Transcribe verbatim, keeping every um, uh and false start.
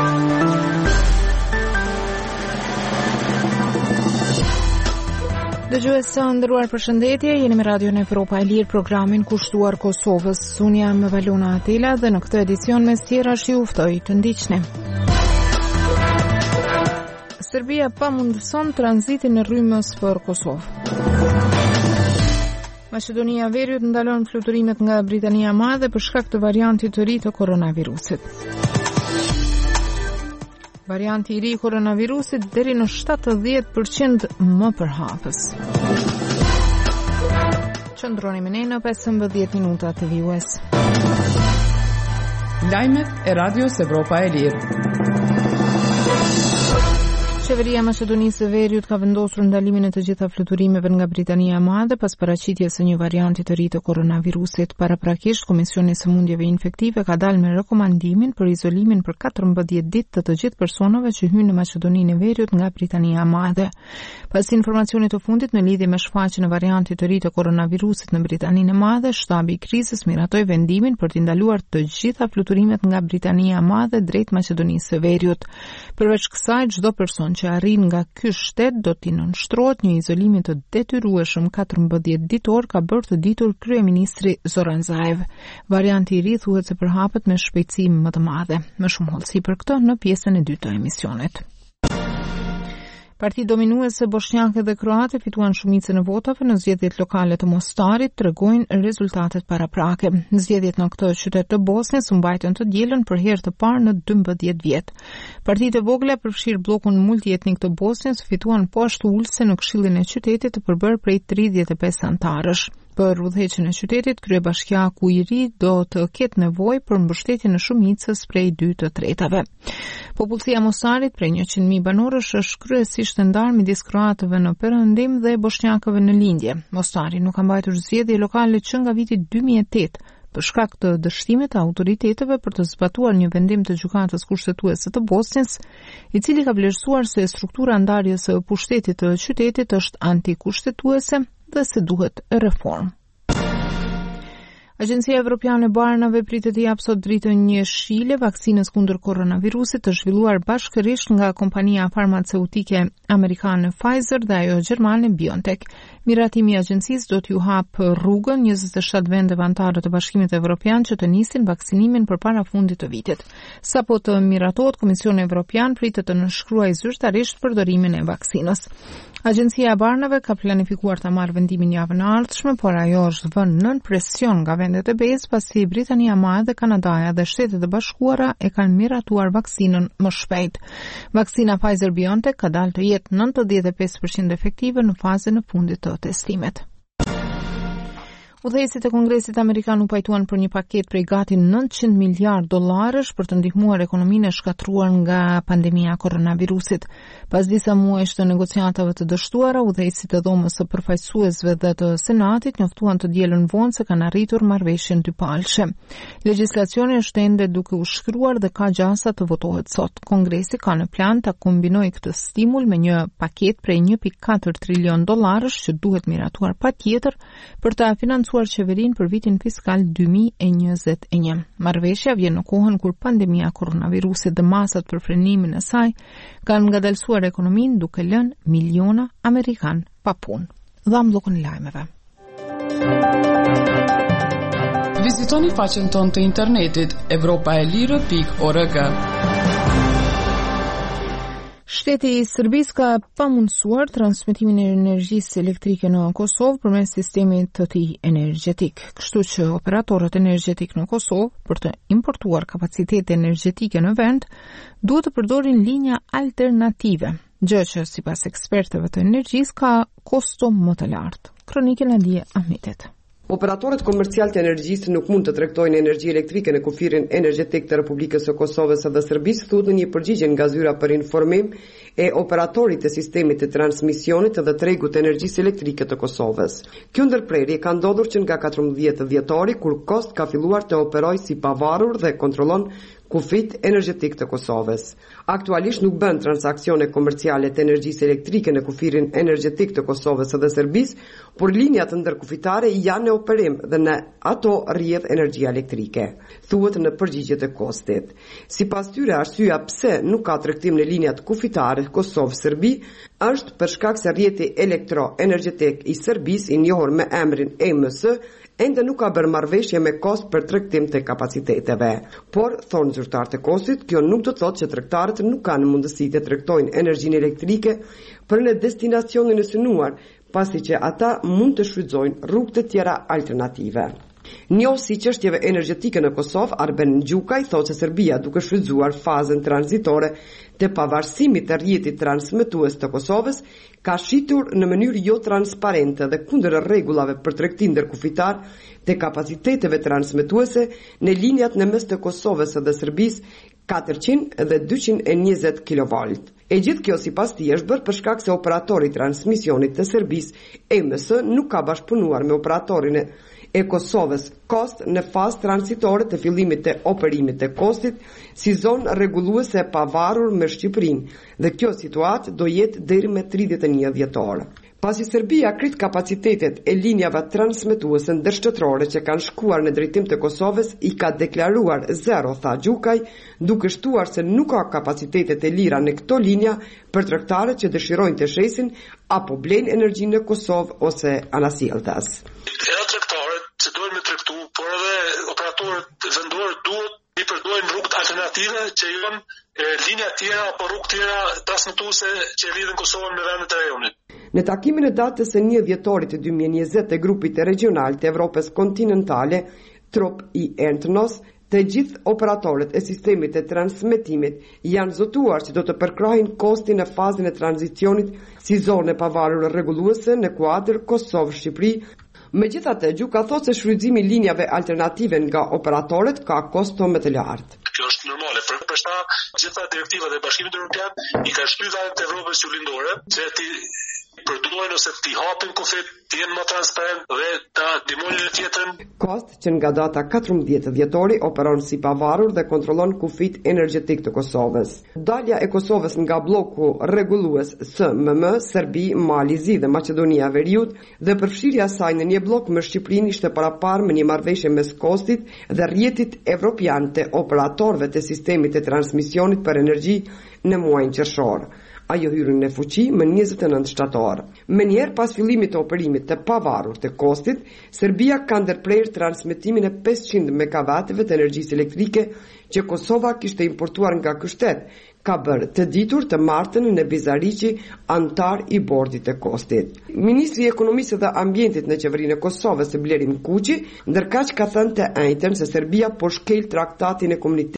Dëgjues së nderuar, përshëndetje, jeni me Radion Evropa e Lirë, programin kushtuar Kosovës. Unë jam Valona Atela dhe në këtë edicion mes tjera ju ftoj të ndiqni. Serbia pamundëson tranzitin e rrymës për Kosovë. Maqedonia e Veriut ndalon fluturimet nga Britania e Madhe për shkak të variantit të ri të koronavirusit. Varianti i ri i koronavirusit deri në shtatëdhjetë përqind më përhapës. Qëndroni me ne në pesëmbëdhjetë minuta të vijues. Lajmet e Radios Evropa e Lirë. Qeveria e Maqedonisë së Veriut ka vendosur ndalimin e të gjitha fluturimeve nga Britania e Madhe pas paraqitjes së një varianti të ri të koronavirusit. Paraprakisht, Komisioni i Sëmundjeve Infektive ka dalë me rekomandimin për izolimin për katërmbëdhjetë ditë të të gjithë personave që hyjnë në Maqedoninë e Veriut nga Britania e Madhe. Pas informacionit të fundit në lidhje me shfaqjen e variantit të ri të koronavirusit në Britaninë e Madhe, shtabi i krizës miratoi vendimin për të ndaluar të gjitha fluturimet nga Britania e Madhe drejt Maqedonisë së Veriut. Përveç kësaj, çdo person që arrin nga ky shtet do t'i nënshtrohet një izolimi të detyrueshëm katërmbëdhjetë ditor, ka bërë të ditur kryeministri Zoran Zaev. Varianti i ri thuhet se përhapet me shpejtësi më të madhe. Më shumë hollësi për këtë në pjesën e dytë të emisionit. Parti dominuese bosnjake dhe kroate fituan shumicën e votave në zgjedhjet lokale të Mostarit, tregojnë rezultatet paraprake. Zgjedhjet në këtë qytet të Bosnjës u mbajtën të dielën për herë të parë në dymbëdhjetë vjet. Partitë e vogla përfshirë bllokun multietnik të Bosnjës fituan poshtë ulëse në Këshillin e qytetit të përbërë prej tridhjetë e pesë antarësh. Për udhëheqjen e qytetit, kryebashkiaku i ri do të ketë nevojë për mbështetjen e shumicës prej dy të tretave. Popullsia e Mostarit, prej njëqind mijë banorësh, është kryesisht e ndarë midis kroatëve në perëndim dhe bosnjakëve në lindje. Mostari nuk ka mbajtur zgjedhje lokale që nga viti dy mijë e tetë. Për shkak të dështimit të autoriteteve për të zbatuar një vendim të gjykatës kushtetuese të Bosnjës, i cili ka vlerësuar se struktura ndarjes së pushtetit të qytetit është antikushtetuese dhe se duhet reformë. Agjencia Evropiane e Barnave pritet të japë sot dritën një shile vaksinës kundër koronavirusit të zhvilluar bashkërisht nga kompania farmaceutike amerikane Pfizer dhe ajo gjermane BioNTech. Miratimi i agjencisë do t'ju hapë rrugën njëzet e shtatë vendeve anëtare të Bashkimit Evropian që të nisin vaksinimin përpara fundit të vitit. Sapo të miratohet, Komisioni Evropian pritet të nënshkruajë zyrtarisht përdorimin e vaksinës. Agjencia e Barnave ka planifikuar ta marrë vendimin javën e ardhshme, por ajo është vënë nën presion nga vendet e bezë pasi Britania e Madhe, Kanadaja dhe Shtetet e Bashkuara e kanë miratuar vaksinën më shpejt. Vaksina Pfizer-BioNTech ka dalë të jetë nëntëdhjetë e pesë përqind efektive në fazën e fundit të testimet. Udhëheqësit e Kongresit Amerikan u pajtuan për një paketë prej gati nëntëqind miliardë dollarësh për të ndihmuar ekonominë e shkatruar nga pandemia e koronavirusit. Pas disa muajsh të negociatave të dështuara, udhëheqësit e dhomës së përfaqësuesve dhe të Senatit njoftuan të dielën vonë se kanë arritur marrëveshjen dypalshe. Legjislacioni është ende duke u shkruar dhe ka gjasa të votohet sot. Kongresi ka në plan ta kombinojë këtë stimul me një paketë prej një pikë katër trilion dollarësh që duhet miratuar patjetër për ta financuar qeverinë për vitin fiskal dy mijë e njëzet e një. Marrëveshja vjen në kohën kur pandemia e koronavirusit dhe masat për frenimin e saj kanë ngadalësuar ekonominë duke lënë miliona amerikanë pa punë. Dham bllokun e lajmeve. Vizitoni faqen tonë të internetit evropa e lirë pikë org. Shteti i Serbisë ka pamundësuar transmetimin e energjisë elektrike në Kosovë përmes sistemit të tij energjetik. Kështu që operatorët energjetik në Kosovë, për të importuar kapacitete energjetike në vend, duhet të përdorin linja alternative, gjë që sipas ekspertëve të energjisë ka kosto më të lartë. Kronikën e Lie Ahmetit. Operatorët komercial të energjisë nuk mund të tregtojnë energji elektrike në kufirin energjetik të Republikës së Kosovës dhe Serbisë, thuhet në një përgjigje nga zyra për informim e operatorit të sistemit të transmisionit dhe tregut të energjisë elektrike të Kosovës. Kjo ndërprerje ka ndodhur që nga katërmbëdhjetë dhjetori, kur Kost ka filluar të operojë si pavarur dhe kontrollon kufit energjetik të Kosovës. Aktualisht nuk bën transaksione komerciale të energjisë elektrike në kufirin energjetik të Kosovës dhe Serbisë, por linjat ndërkufitare janë në operim dhe në ato rrjedh energjia elektrike, thuhet në përgjigje të kostit. Sipas tyre, arsyeja pse nuk ka tregtim në linjat kufitare Kosovë-Serbi është për shkak se rrjeti elektroenergjetik i Serbisë, i njohur me emrin E M S, ende nuk ka bërë marrëveshje me kost për tregtim të kapaciteteve. Por, thonë zyrtarët e kostit, kjo nuk do të thotë që tregtarët nuk kanë mundësi të tregtojnë energjinë elektrike për në destinacionin e synuar, pasi që ata mund të shfrytëzojnë rrugë të tjera alternative. Njohësi i çështjeve energjetike në Kosovë, Arben Gjukaj, thotë se Serbia, duke shfrytzuar fazën tranzitore të pavarësimit të rrjetit transmetues të Kosovës, ka shitur në mënyrë jo transparente dhe kundër rregullave për tregtim ndërkufitar të kapaciteteve transmetuese në linjat në mes të Kosovës dhe Serbisë katërqind dhe dyqind e njëzet kilovolt. E gjithë kjo sipas tij është bërë për shkak se operatori i transmisionit të Serbisë, E M S, nuk ka bashkëpunuar me operatorin e Kosovës Kost në fazë transitore të fillimit të operimit të Kostit si zonë rregulluese e pavarur me Shqipërinë, dhe kjo situatë do jetë deri me tridhjetë e një dhjetor. Pasi Serbia krit kapacitetet e linjave transmetuese ndërshtëtrore që kanë shkuar në drejtim të Kosovës, i ka deklaruar zero, tha Gjukaj, duke shtuar se nuk ka kapacitetet e lira në këto linja për tregtarët që dëshirojnë të shesin apo blejnë energjinë në Kosovë ose anasjelltas. Edhe tregtarët që duhen me tregtu, por edhe operatorët vendorë duhet i përdojnë rrugët alternative që janë linja tjera apo rrugë tjera transmetuese që lidhin Kosovën me vendet e rajonit. Në takimin e datës së një dhjetorit të dy mijë e njëzet të grupit regional të Evropës kontinentale, Trop i Erntnos, të gjithë operatorët e sistemit të transmetimit janë zotuar që do të përkrahin kostin në fazën e tranzicionit si zonë e pavarur rregulluese në kuadër Kosovë-Shqipëri. Megjithatë, Gjuka thotë se shfrytëzimi i linjave alternative nga operatorët ka kosto më të lartë. Kjo është normale, për përshta gjitha direktivat e Bashkimit Evropian i ka shtyr vendet e Evropës qyllindore që ti përdojnë ose ti hapin kufit, ti jenë më transparent dhe ta ndihmojnë një tjetrën. Kost që nga data katërmbëdhjetë dhjetori operon si pavarur dhe kontrollon kufit energjetik të Kosovës. Dalja e Kosovës nga bloku rregullues S M M, Serbi, Malizi dhe Maqedonia e Veriut dhe përfshirja e saj në një blok me Shqipërinë ishte paraparë me një marrëveshje mes Kostit dhe rrjetit evropian të operatorëve të sistemit të transmisionit për energji në muajin qershor. Ajo hyri në fuqi më njëzet e nëntë shtator. Me njerë pas fillimit të operimit të pavarur të Kostit, Serbia ka ndërprerë transmetimin e pesëqind megavateve të energjisë elektrike që Kosova kishte importuar nga ky shtet, ka bërë të ditur të martën në Bizariqi, antar i bordit të Kostit. Ministri i Ekonomisë dhe Ambientit në qeverinë e Kosovës, Blerim Kuqi, ndërkaq ka thënë të njëjtën se Serbia po shkel traktatin e komunitetit